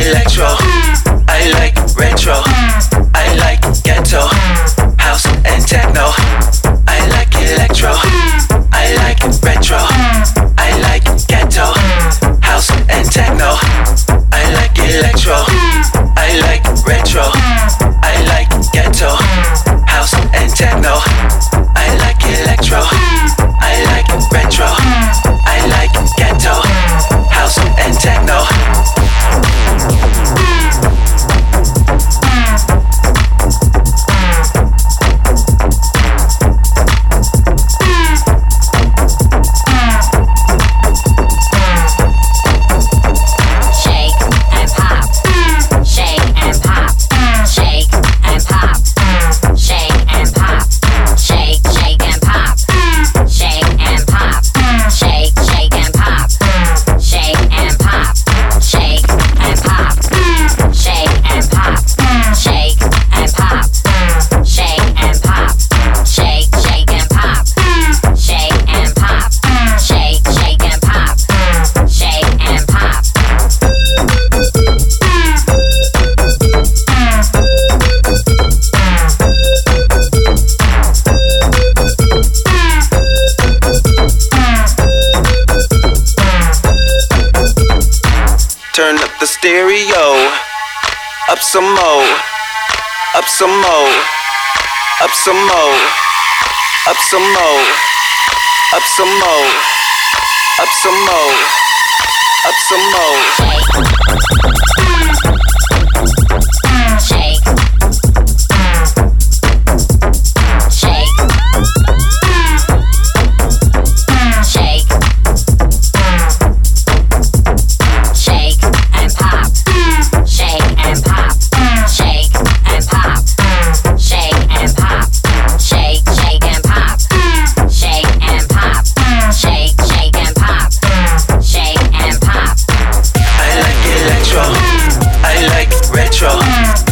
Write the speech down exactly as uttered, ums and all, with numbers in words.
electro. I like retro. I like ghetto, house and techno. I like electro. I like retro. I like ghetto, house and techno. I like electro. I like retro. I like ghetto, house and techno. I like electro. I like retro. I like ghetto, house and techno. Turn up the stereo, up some more, up some more, up some more, up some more, up some more, up some more, up some more. Shake. I like retro.